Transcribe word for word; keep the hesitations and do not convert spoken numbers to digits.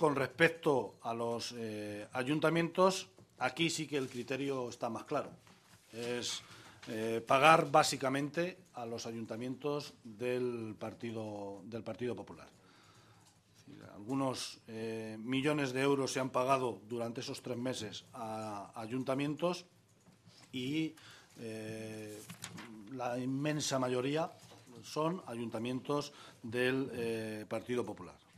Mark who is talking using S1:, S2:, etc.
S1: con respecto a los eh, ayuntamientos, aquí sí que el criterio está más claro. Es eh, pagar básicamente a los ayuntamientos del Partido, del Partido Popular. Es decir, algunos eh, millones de euros se han pagado durante esos tres meses a, a ayuntamientos y eh, la inmensa mayoría son ayuntamientos del eh, Partido Popular.